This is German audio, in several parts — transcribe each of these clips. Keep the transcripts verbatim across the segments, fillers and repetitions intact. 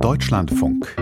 Deutschlandfunk.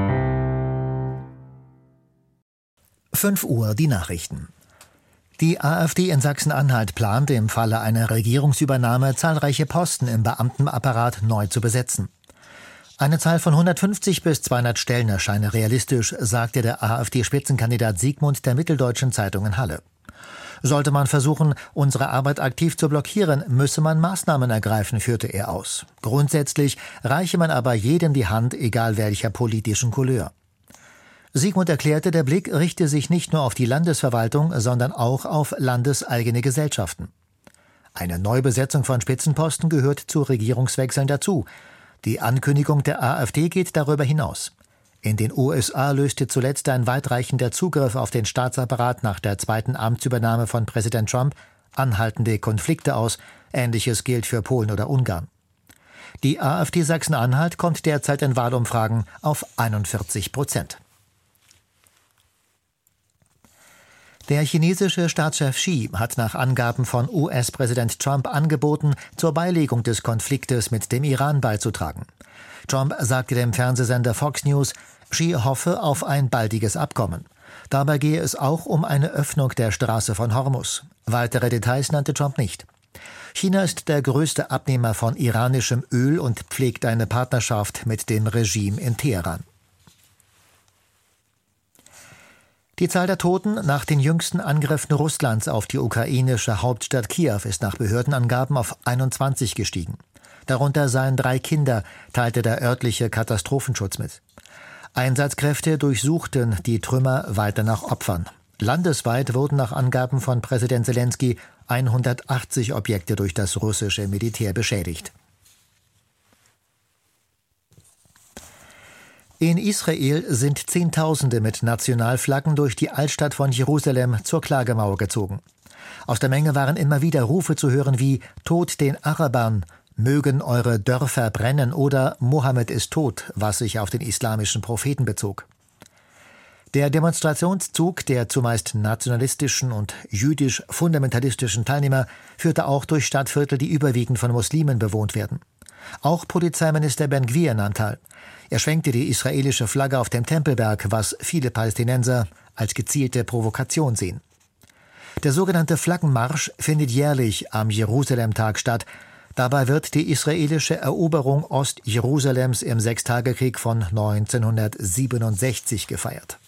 fünf Uhr die Nachrichten. Die AfD in Sachsen-Anhalt plant im Falle einer Regierungsübernahme zahlreiche Posten im Beamtenapparat neu zu besetzen. Eine Zahl von hundertfünfzig bis zweihundert Stellen erscheine realistisch, sagte der AfD-Spitzenkandidat Siegmund der Mitteldeutschen Zeitung in Halle. Sollte man versuchen, unsere Arbeit aktiv zu blockieren, müsse man Maßnahmen ergreifen, führte er aus. Grundsätzlich reiche man aber jedem die Hand, egal welcher politischen Couleur. Siegmund erklärte, der Blick richte sich nicht nur auf die Landesverwaltung, sondern auch auf landeseigene Gesellschaften. Eine Neubesetzung von Spitzenposten gehört zu Regierungswechseln dazu. Die Ankündigung der AfD geht darüber hinaus. In den U S A löste zuletzt ein weitreichender Zugriff auf den Staatsapparat nach der zweiten Amtsübernahme von Präsident Trump anhaltende Konflikte aus. Ähnliches gilt für Polen oder Ungarn. Die AfD Sachsen-Anhalt kommt derzeit in Wahlumfragen auf einundvierzig Prozent. Der chinesische Staatschef Xi hat nach Angaben von U S-Präsident Trump angeboten, zur Beilegung des Konfliktes mit dem Iran beizutragen. Trump sagte dem Fernsehsender Fox News, Xi hoffe auf ein baldiges Abkommen. Dabei gehe es auch um eine Öffnung der Straße von Hormuz. Weitere Details nannte Trump nicht. China ist der größte Abnehmer von iranischem Öl und pflegt eine Partnerschaft mit dem Regime in Teheran. Die Zahl der Toten nach den jüngsten Angriffen Russlands auf die ukrainische Hauptstadt Kiew ist nach Behördenangaben auf einundzwanzig gestiegen. Darunter seien drei Kinder, teilte der örtliche Katastrophenschutz mit. Einsatzkräfte durchsuchten die Trümmer weiter nach Opfern. Landesweit wurden nach Angaben von Präsident Zelensky hundertachtzig Objekte durch das russische Militär beschädigt. In Israel sind Zehntausende mit Nationalflaggen durch die Altstadt von Jerusalem zur Klagemauer gezogen. Aus der Menge waren immer wieder Rufe zu hören wie »Tod den Arabern«, »Mögen eure Dörfer brennen« oder »Mohammed ist tot«, was sich auf den islamischen Propheten bezog. Der Demonstrationszug der zumeist nationalistischen und jüdisch-fundamentalistischen Teilnehmer führte auch durch Stadtviertel, die überwiegend von Muslimen bewohnt werden. Auch Polizeiminister Ben Gvir nahm teil. Er schwenkte die israelische Flagge auf dem Tempelberg, was viele Palästinenser als gezielte Provokation sehen. Der sogenannte Flaggenmarsch findet jährlich am Jerusalem-Tag statt. Dabei wird die israelische Eroberung Ostjerusalems im Sechstagekrieg von neunzehnhundertsiebenundsechzig gefeiert.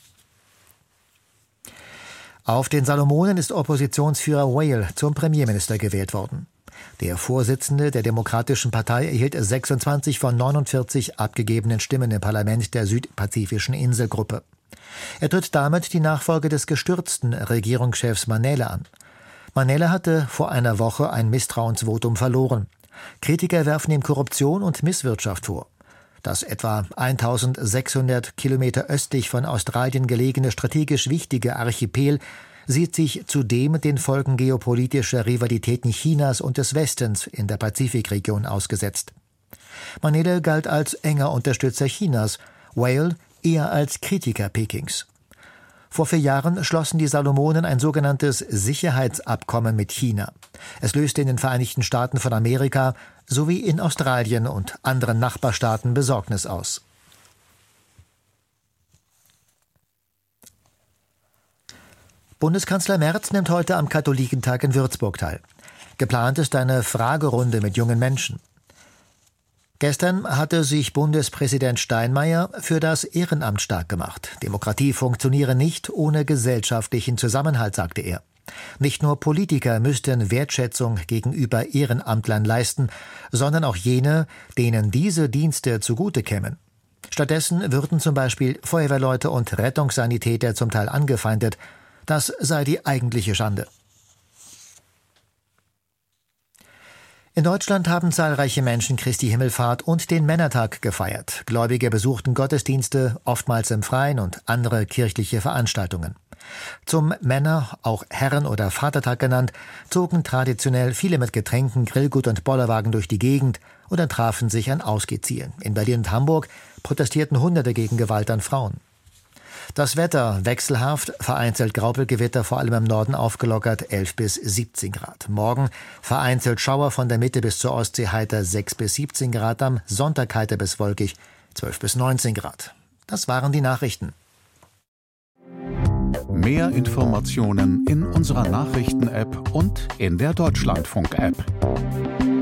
Auf den Salomonen ist Oppositionsführer Whale zum Premierminister gewählt worden. Der Vorsitzende der Demokratischen Partei erhielt sechsundzwanzig von neunundvierzig abgegebenen Stimmen im Parlament der südpazifischen Inselgruppe. Er tritt damit die Nachfolge des gestürzten Regierungschefs Manele an. Manele hatte vor einer Woche ein Misstrauensvotum verloren. Kritiker werfen ihm Korruption und Misswirtschaft vor. Das etwa eintausendsechshundert Kilometer östlich von Australien gelegene strategisch wichtige Archipel sieht sich zudem den Folgen geopolitischer Rivalitäten Chinas und des Westens in der Pazifikregion ausgesetzt. Manele galt als enger Unterstützer Chinas, Whale eher als Kritiker Pekings. Vor vier Jahren schlossen die Salomonen ein sogenanntes Sicherheitsabkommen mit China. Es löste in den Vereinigten Staaten von Amerika sowie in Australien und anderen Nachbarstaaten Besorgnis aus. Bundeskanzler Merz nimmt heute am Katholikentag in Würzburg teil. Geplant ist eine Fragerunde mit jungen Menschen. Gestern hatte sich Bundespräsident Steinmeier für das Ehrenamt stark gemacht. Demokratie funktioniere nicht ohne gesellschaftlichen Zusammenhalt, sagte er. Nicht nur Politiker müssten Wertschätzung gegenüber Ehrenamtlern leisten, sondern auch jene, denen diese Dienste zugute kämen. Stattdessen würden zum Beispiel Feuerwehrleute und Rettungssanitäter zum Teil angefeindet. Das sei die eigentliche Schande. In Deutschland haben zahlreiche Menschen Christi Himmelfahrt und den Männertag gefeiert. Gläubige besuchten Gottesdienste, oftmals im Freien und andere kirchliche Veranstaltungen. Zum Männer-, auch Herren- oder Vatertag genannt, zogen traditionell viele mit Getränken, Grillgut und Bollerwagen durch die Gegend oder trafen sich an Ausgehzielen. In Berlin und Hamburg protestierten Hunderte gegen Gewalt an Frauen. Das Wetter wechselhaft, vereinzelt Graupelgewitter, vor allem im Norden aufgelockert, elf bis siebzehn Grad. Morgen vereinzelt Schauer von der Mitte bis zur Ostsee, heiter sechs bis siebzehn Grad, am Sonntag heiter bis wolkig, zwölf bis neunzehn Grad. Das waren die Nachrichten. Mehr Informationen in unserer Nachrichten-App und in der Deutschlandfunk-App.